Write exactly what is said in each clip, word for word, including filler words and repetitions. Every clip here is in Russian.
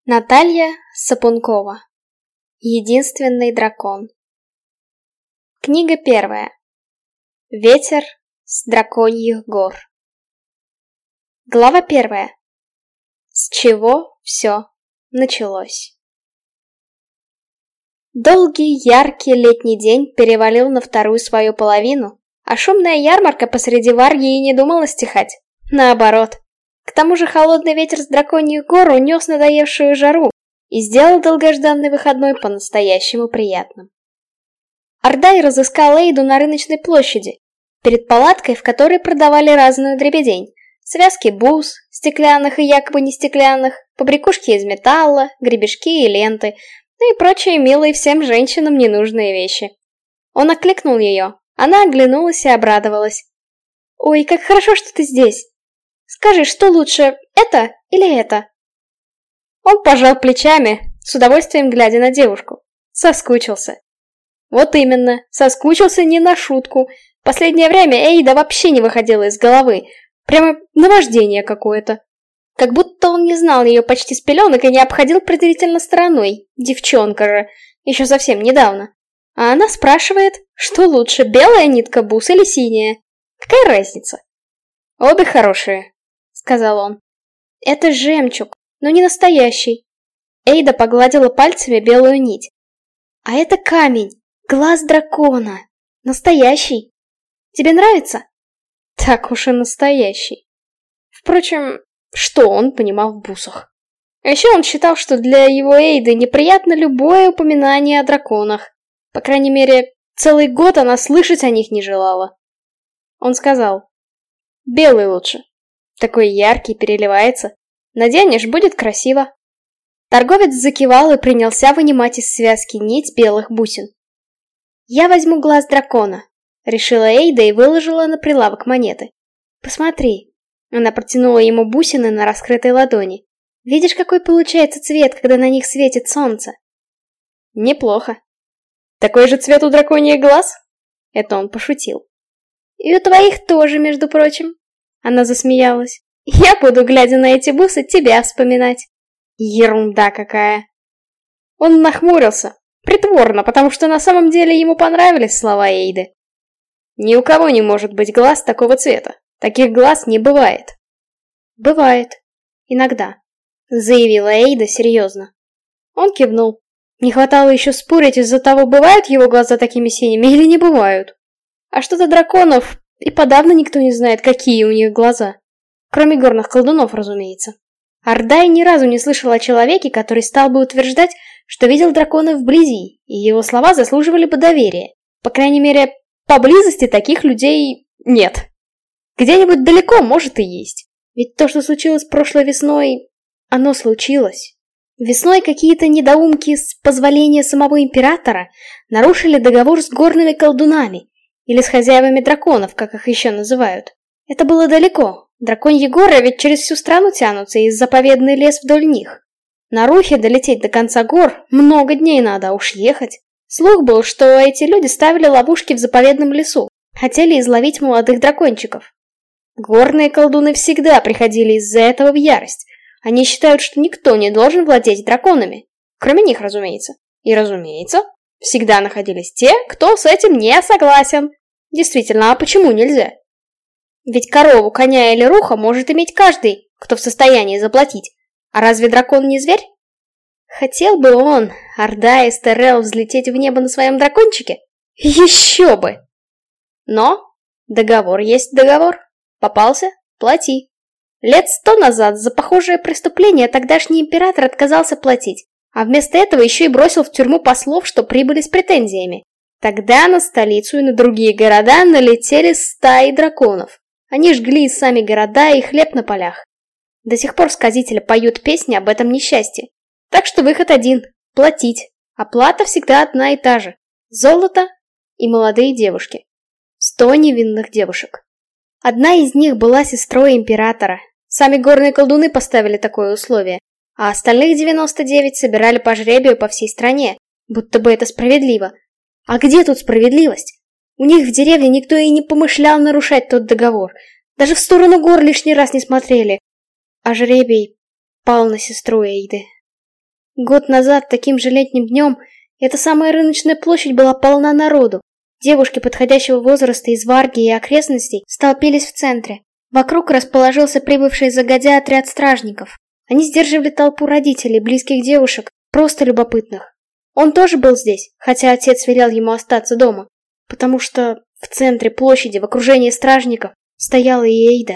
Наталья Сапункова. Единственный дракон. Книга первая. Ветер с драконьих гор. Глава первая. С чего все началось? Долгий, яркий летний день перевалил на вторую свою половину, а шумная ярмарка посреди Варги и не думала стихать. Наоборот. К тому же холодный ветер с драконьих гор унес надоевшую жару и сделал долгожданный выходной по-настоящему приятным. Ардай разыскал Эйду на рыночной площади, перед палаткой, в которой продавали разную дребедень. Связки бус, стеклянных и якобы не стеклянных, побрякушки из металла, гребешки и ленты, ну и прочие милые всем женщинам ненужные вещи. Он окликнул ее, она оглянулась и обрадовалась. «Ой, как хорошо, что ты здесь! Скажи, что лучше, это или это?» Он пожал плечами, с удовольствием глядя на девушку. Соскучился. Вот именно, соскучился не на шутку. Последнее время Эйда вообще не выходила из головы. Прямо наваждение какое-то. Как будто он не знал ее почти с пеленок и не обходил презрительно стороной. Девчонка же, еще совсем недавно. А она спрашивает, что лучше, белая нитка бус или синяя? Какая разница? Обе хорошие, сказал он. Это жемчуг, но не настоящий. Эйда погладила пальцами белую нить. А это камень, глаз дракона. Настоящий. Тебе нравится? Так уж и настоящий. Впрочем, что он понимал в бусах? А еще он считал, что для его Эйды неприятно любое упоминание о драконах. По крайней мере, целый год она слышать о них не желала. Он сказал, белый лучше. Такой яркий, переливается. Наденешь, будет красиво. Торговец закивал и принялся вынимать из связки нить белых бусин. «Я возьму глаз дракона», — решила Эйда и выложила на прилавок монеты. «Посмотри». Она протянула ему бусины на раскрытой ладони. «Видишь, какой получается цвет, когда на них светит солнце?» «Неплохо. Такой же цвет у драконьих глаз?» Это он пошутил. «И у твоих тоже, между прочим». Она засмеялась. «Я буду, глядя на эти бусы, тебя вспоминать». Ерунда какая. Он нахмурился. Притворно, потому что на самом деле ему понравились слова Эйды. Ни у кого не может быть глаз такого цвета. Таких глаз не бывает. Бывает. Иногда. Заявила Эйда серьезно. Он кивнул. Не хватало еще спорить из-за того, бывают его глаза такими синими или не бывают. А что-то драконов, и подавно никто не знает, какие у них глаза. Кроме горных колдунов, разумеется. Ардай ни разу не слышал о человеке, который стал бы утверждать, что видел дракона вблизи, и его слова заслуживали бы доверия. По крайней мере, поблизости таких людей нет. Где-нибудь далеко, может, и есть. Ведь то, что случилось прошлой весной, оно случилось. Весной какие-то недоумки, с позволения самого императора, нарушили договор с горными колдунами, или с хозяевами драконов, как их еще называют. Это было далеко. Драконьи горы ведь через всю страну тянутся, и заповедный лес вдоль них. На Рухе долететь до конца гор много дней надо, а уж ехать. Слух был, что эти люди ставили ловушки в заповедном лесу, хотели изловить молодых дракончиков. Горные колдуны всегда приходили из-за этого в ярость. Они считают, что никто не должен владеть драконами. Кроме них, разумеется. И, разумеется, всегда находились те, кто с этим не согласен. Действительно, а почему нельзя? Ведь корову, коня или руха может иметь каждый, кто в состоянии заплатить. А разве дракон не зверь? Хотел бы он, Ардай Эстерел, взлететь в небо на своем дракончике? Еще бы! Но договор есть договор. Попался — плати. Лет сто назад за похожее преступление тогдашний император отказался платить, а вместо этого еще и бросил в тюрьму послов, что прибыли с претензиями. Тогда на столицу и на другие города налетели стаи драконов. Они жгли сами города и хлеб на полях. До сих пор сказители поют песни об этом несчастье. Так что выход один – платить. Оплата всегда одна и та же. Золото и молодые девушки. Сто невинных девушек. Одна из них была сестрой императора. Сами горные колдуны поставили такое условие. А остальных девяносто девять собирали по жребию по всей стране. Будто бы это справедливо. А где тут справедливость? У них в деревне никто и не помышлял нарушать тот договор. Даже в сторону гор лишний раз не смотрели. А жребий пал на сестру Эйды. Год назад, таким же летним днем, эта самая рыночная площадь была полна народу. Девушки подходящего возраста из Варги и окрестностей столпились в центре. Вокруг расположился прибывший загодя отряд стражников. Они сдерживали толпу родителей, близких девушек, просто любопытных. Он тоже был здесь, хотя отец велел ему остаться дома, потому что в центре площади, в окружении стражников, стояла и Эйда.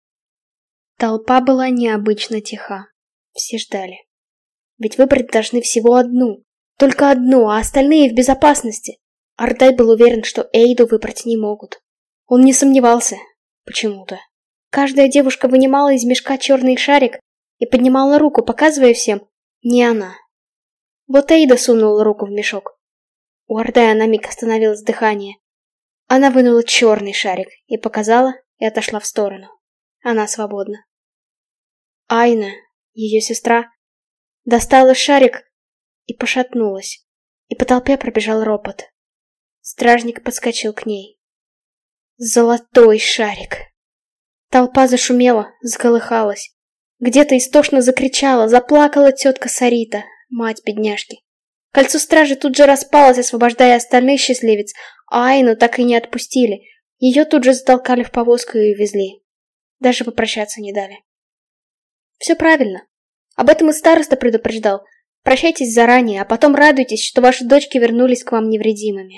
Толпа была необычно тиха. Все ждали. Ведь выбрать должны всего одну. Только одну, а остальные в безопасности. Ардай был уверен, что Эйду выбрать не могут. Он не сомневался. Почему-то. Каждая девушка вынимала из мешка черный шарик и поднимала руку, показывая всем: не она. Вот Эйда сунула руку в мешок. У Ардая на миг остановилось дыхание. Она вынула черный шарик и показала, и отошла в сторону. Она свободна. Айна, ее сестра, достала шарик и пошатнулась, и по толпе пробежал ропот. Стражник подскочил к ней. Золотой шарик. Толпа зашумела, заколыхалась. Где-то истошно закричала, заплакала тетка Сарита, мать бедняжки. Кольцо стражи тут же распалось, освобождая остальных счастливец, а Айну так и не отпустили. Ее тут же затолкали в повозку и увезли. Даже попрощаться не дали. Все правильно. Об этом и староста предупреждал. Прощайтесь заранее, а потом радуйтесь, что ваши дочки вернулись к вам невредимыми.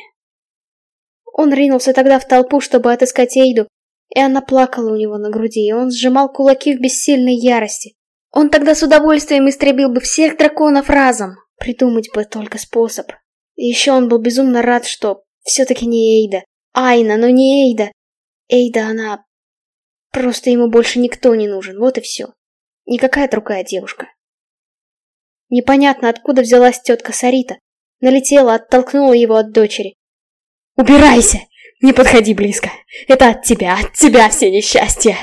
Он ринулся тогда в толпу, чтобы отыскать Эйду, и она плакала у него на груди, и он сжимал кулаки в бессильной ярости. Он тогда с удовольствием истребил бы всех драконов разом. Придумать бы только способ. И еще он был безумно рад, что все-таки не Эйда. Айна, но не Эйда. Эйда, она... Просто ему больше никто не нужен, вот и все. Никакая другая девушка. Непонятно, откуда взялась тетка Сарита. Налетела, оттолкнула его от дочери. «Убирайся! Не подходи близко! Это от тебя, от тебя все несчастья!»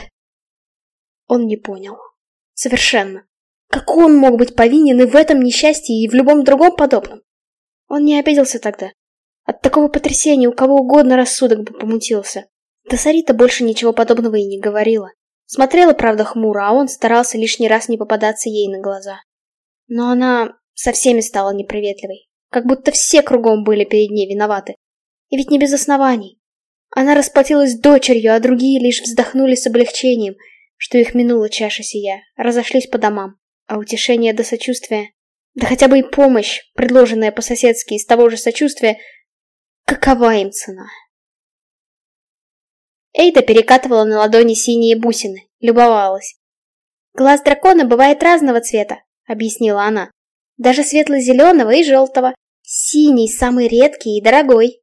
Он не понял. Совершенно. Как он мог быть повинен и в этом несчастье, и в любом другом подобном? Он не обиделся тогда. От такого потрясения у кого угодно рассудок бы помутился. Да Сарита больше ничего подобного и не говорила. Смотрела, правда, хмуро, а он старался лишний раз не попадаться ей на глаза. Но она со всеми стала неприветливой. Как будто все кругом были перед ней виноваты. И ведь не без оснований. Она расплатилась дочерью, а другие лишь вздохнули с облегчением, что их минула чаша сия, разошлись по домам. А утешение до сочувствия, да хотя бы и помощь, предложенная по-соседски из того же сочувствия, какова им цена? Эйда перекатывала на ладони синие бусины, любовалась. «Глаз дракона бывает разного цвета», — объяснила она. «Даже светло-зеленого и желтого. Синий самый редкий и дорогой».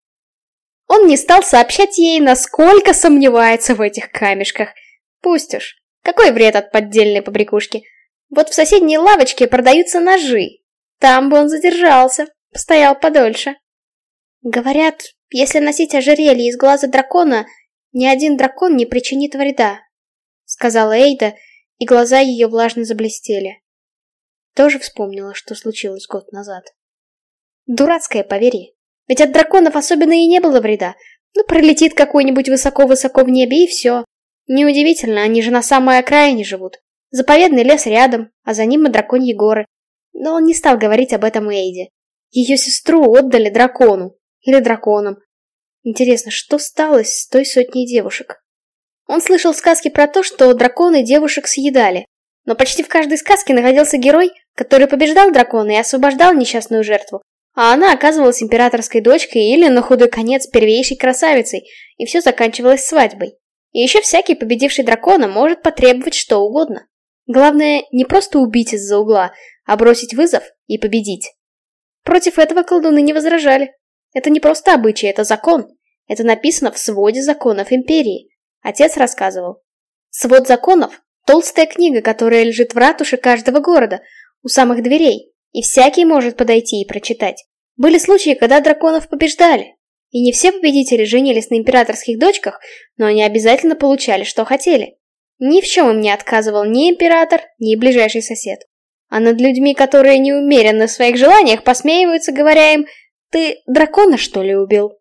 Он не стал сообщать ей, насколько сомневается в этих камешках. Пусть уж. Какой вред от поддельной побрякушки? Вот в соседней лавочке продаются ножи. Там бы он задержался, постоял подольше. Говорят, если носить ожерелье из глаза дракона, ни один дракон не причинит вреда, сказала Эйда, и глаза ее влажно заблестели. Тоже вспомнила, что случилось год назад. Дурацкое поверье. Ведь от драконов особенно и не было вреда. Ну, пролетит какой-нибудь высоко-высоко в небе, и все. Неудивительно, они же на самой окраине живут. Заповедный лес рядом, а за ним и драконьи горы. Но он не стал говорить об этом Эйде. Ее сестру отдали дракону. Или драконам. Интересно, что стало с той сотней девушек? Он слышал сказки про то, что драконы девушек съедали. Но почти в каждой сказке находился герой, который побеждал дракона и освобождал несчастную жертву. А она оказывалась императорской дочкой или, на худой конец, первейшей красавицей, и все заканчивалось свадьбой. И еще всякий победивший дракона может потребовать что угодно. Главное, не просто убить из-за угла, а бросить вызов и победить. Против этого колдуны не возражали. Это не просто обычай, это закон. Это написано в своде законов империи. Отец рассказывал. Свод законов — толстая книга, которая лежит в ратуше каждого города, у самых дверей. И всякий может подойти и прочитать. Были случаи, когда драконов побеждали. И не все победители женились на императорских дочках, но они обязательно получали, что хотели. Ни в чем им не отказывал ни император, ни ближайший сосед. А над людьми, которые не умеренны в своих желаниях, посмеиваются, говоря им: «Ты дракона, что ли, убил?»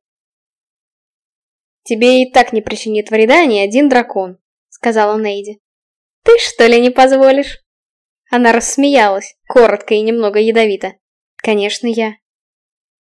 «Тебе и так не причинит вреда ни один дракон», — сказала Нейди. «Ты, что ли, не позволишь?» Она рассмеялась, Коротко и немного ядовито. Конечно, я.